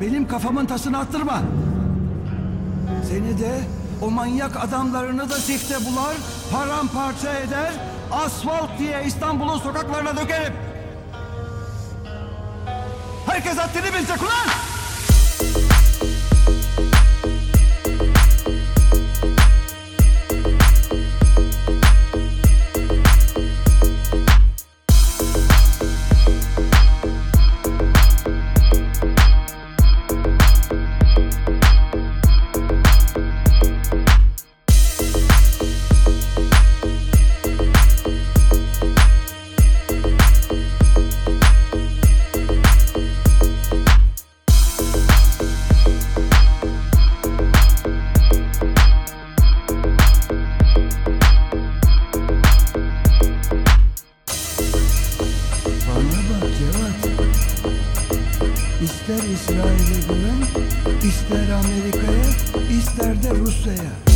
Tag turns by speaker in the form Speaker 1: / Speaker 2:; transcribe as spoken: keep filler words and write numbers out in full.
Speaker 1: Benim kafamın tasını attırma. Seni de o manyak adamlarını da sifte bular, paramparça eder, asfalt diye İstanbul'un sokaklarına dökerim. Herkes haddini bilecek ulan! İster İsrail'e güven, ister Amerika'ya, ister de Rusya'ya.